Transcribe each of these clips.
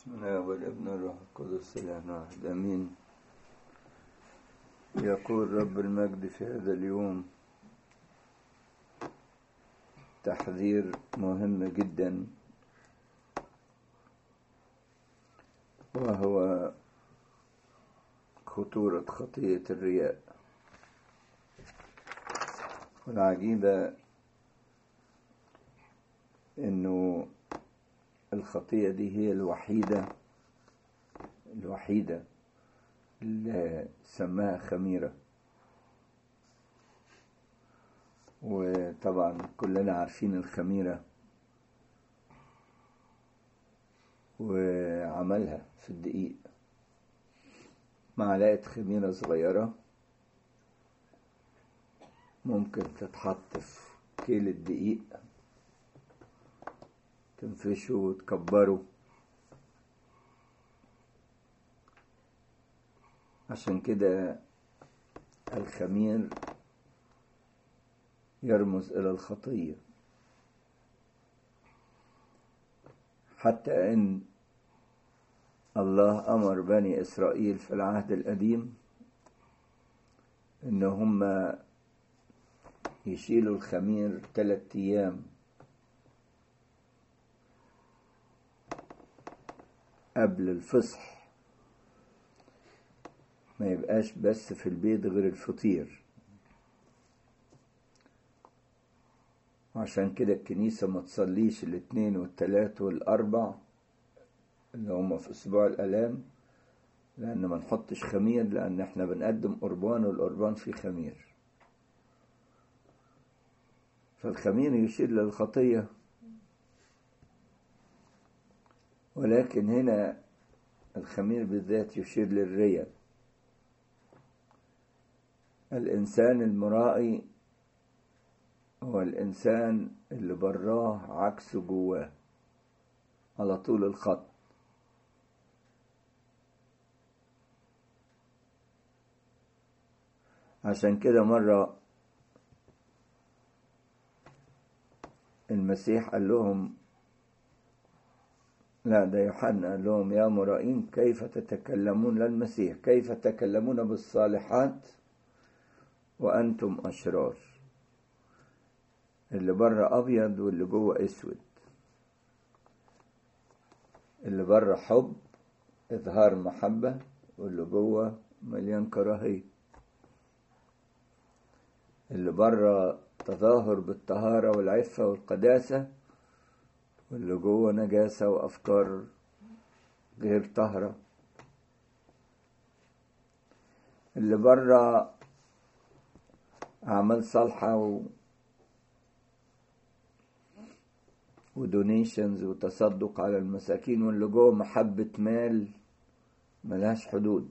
بسم الله والابن الروح القدس الإله واحد آمين. يقول رب المجد في هذا اليوم تحذير مهم جدا، وهو خطورة خطية الرياء. والعجيبة إنه الخطية دي هي الوحيدة اللي سماها خميرة. وطبعا كلنا عارفين الخميرة وعملها في الدقيق. معلقة خميرة صغيرة ممكن تتحط في كيل الدقيق، تنفشه وتكبره. عشان كده الخمير يرمز إلى الخطية، حتى إن الله أمر بني إسرائيل في العهد القديم إن هم يشيلوا الخمير 3 أيام قبل الفصح، ما يبقاش بس في البيت غير الفطير. وعشان كده الكنيسة ما تصليش 2 و3 و4 اللي هم في أسبوع الآلام، لأن ما نحطش خمير، لأن احنا بنقدم قربان والقربان فيه خمير. فالخمير يشير للخطية، ولكن هنا الخمير بالذات يشير للرياء. الإنسان المرائي هو الإنسان اللي براه عكس جواه على طول الخط. عشان كده مرة المسيح قال لهم، لا ده يوحنا قال لهم: يا مرائين كيف تتكلمون، للمسيح كيف تتكلمون بالصالحات وأنتم أشرار. اللي بره أبيض واللي جوه أسود، اللي بره حب إظهار محبة واللي جوه مليان كراهية. اللي بره تظاهر بالطهارة والعفة والقداسة واللي جوه نجاسة وأفكار غير طهرة. اللي بره أعمال صالحة ودونيشنز وتصدق على المساكين، واللي جوه محبة مال ملهاش حدود.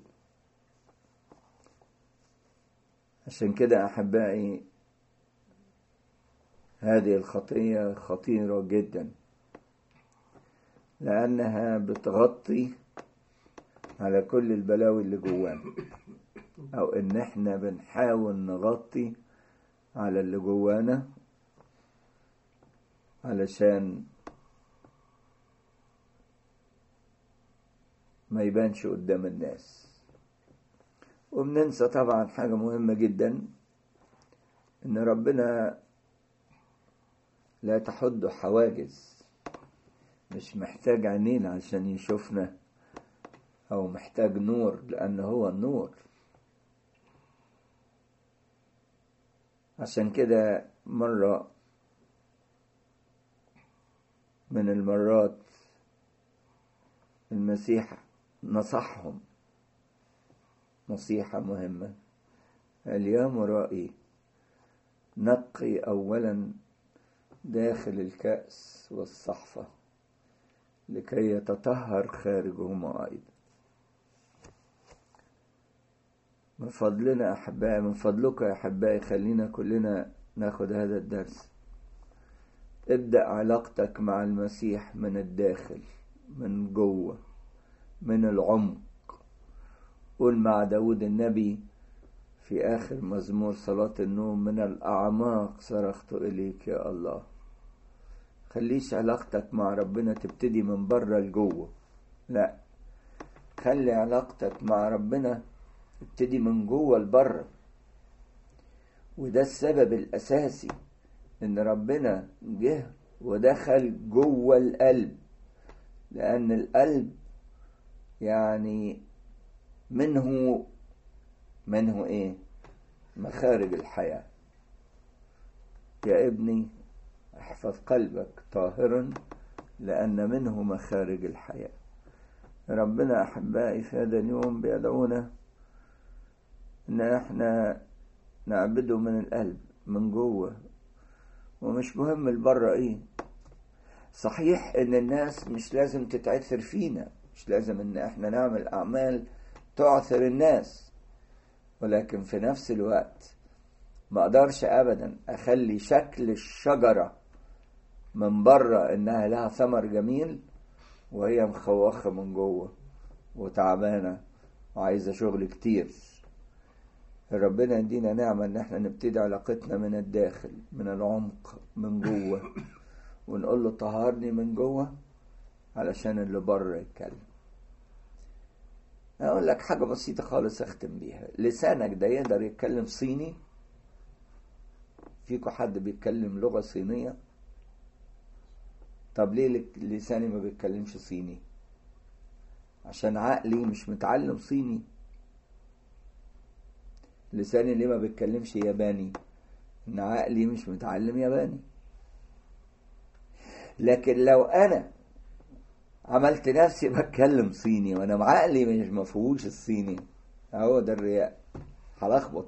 عشان كده أحبائي هذه الخطية خطيرة جدا، لأنها بتغطي على كل البلاوي اللي جوانا، أو إن إحنا بنحاول نغطي على اللي جوانا علشان ما يبانش قدام الناس. وبننسى طبعا حاجة مهمة جدا، إن ربنا لا تحد حواجز، مش محتاج عينين عشان يشوفنا، أو محتاج نور لأن هو النور. عشان كده مرة من المرات المسيح نصحهم نصيحة مهمة، قال: يا مرائي نقي أولا داخل الكأس والصحفة لكي يتطهر خارجهما أيضا. من فضلنا أحبائي، من فضلك يا أحبائي، خلينا كلنا ناخد هذا الدرس. ابدأ علاقتك مع المسيح من الداخل، من جوه، من العمق. قول مع داود النبي في آخر مزمور صلاة النوم: من الأعماق صرخت إليك يا الله. خليش علاقتك مع ربنا تبتدي من بره لجوه، لا، خلي علاقتك مع ربنا ابتدي من جوه لبره. وده السبب الأساسي إن ربنا جه ودخل جوه القلب، لأن القلب يعني منه إيه؟ مخارج الحياة. يا ابني احفظ قلبك طاهرا لأن منه مخارج الحياة. ربنا أحبائي في هذا اليوم بيدعونا إن احنا نعبده من القلب من جوه، ومش مهم البره ايه. صحيح ان الناس مش لازم تتعثر فينا، مش لازم ان احنا نعمل اعمال تعثر الناس، ولكن في نفس الوقت ما اقدرش ابدا اخلي شكل الشجرة من بره انها لها ثمر جميل وهي مخوخة من جوه وتعبانة وعايزة شغل كتير. ربنا يدينا نعمة ان احنا نبتدي علاقتنا من الداخل، من العمق، من جوه، ونقول له طهرني من جوه علشان اللي بره يتكلم. اقول لك حاجة بسيطة خالص اختم بيها. لسانك ده يقدر يتكلم صيني؟ فيكو حد بيتكلم لغة صينية؟ طب ليه لساني ما بيتكلمش صيني؟ عشان عقلي مش متعلم صيني. لساني ليه ما بيتكلمش ياباني؟ ان عقلي مش متعلم ياباني. لكن لو انا عملت نفسي بتكلم صيني وانا عقلي مش مفهوش الصيني، اهو ده الرياء. هلخبط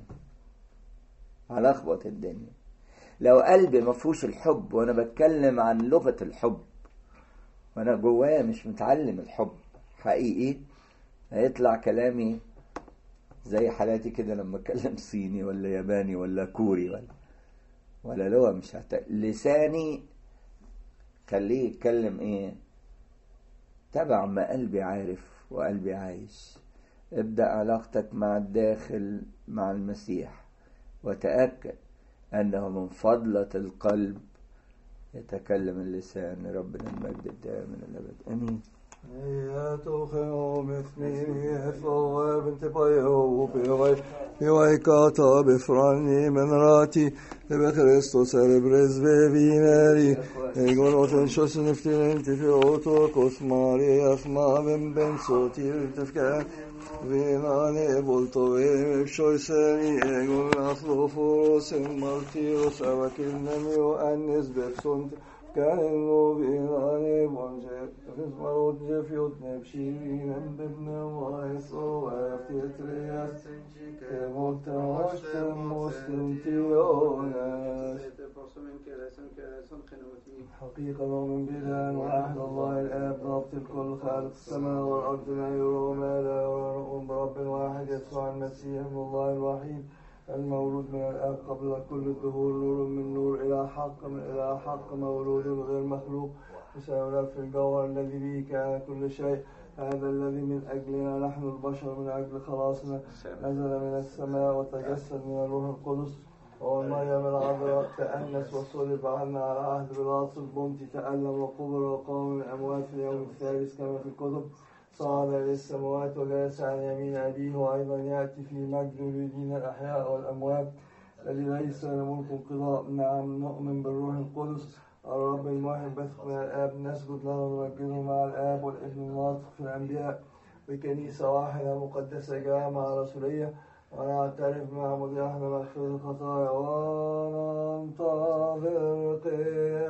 الدنيا. لو قلبي مفهوش الحب وانا بتكلم عن لغة الحب وانا جوايا مش متعلم الحب حقيقي، هيطلع كلامي زي حالاتي كده لما اتكلم صيني ولا ياباني ولا كوري ولا لغة مش لساني خليه يتكلم ايه؟ تبع ما قلبي عارف وقلبي عايش. ابدأ علاقتك مع الداخل مع المسيح، وتأكد أنه من فضلة القلب يتكلم اللسان. ربنا المجد الدائم من الأبد آمين. يا توخيو مثني فوق بنت بايو بيوي كاتا بفراني من راتي بخريستوس ربرز ببيناري يقول وتنشوس نفتين في اوتو كوسماري اسما بن صوتي تفكان فيناني بولتو بشوي ساني يقول اصلو فوروس مالتيوس اوكل نميو انس بفسونت كان المبيناني بونجي فزمرود جفيوت نبشيرين ببن وايسو وافتيترياس كموت واشتم مستنتيوناس حقيقة من بلان وعهد الله الآب ضابط الكل خالق السماء والأرض لا يرى ما لا يرى برب واحد يسوع المسيح ابن الله الوحيد المولود من الآب قبل كل الدهور، نور من نور إلى حق من إلى حق، مولود غير مخلوق مساوي في الجوهر الذي به كان كل شيء. هذا الذي من أجلنا نحن البشر من أجل خلاصنا نزل من السماء وتجسد من الروح القدس ومريم العذراء تأنس وصلب عنا على عهد بيلاطس البنطي، تألم وقبر وقام من الأموات في اليوم الثالث كما في الكتب، صعد إلى السماوات وجلس عن يمين أبيه، وأيضا يأتي في مجد ليدين الأحياء والأموات الذي ليس له ملك انقضاء. نعم نؤمن بالروح القدس الرب الموحد بثق من الآب، نسجد له ونمجده مع الآب والابن الناطق في الأنبياء، بكنيسة واحدة مقدسة جامعة رسولية، ونعترف بمعمودية واحدة مغفرة الخطايا، وننتظر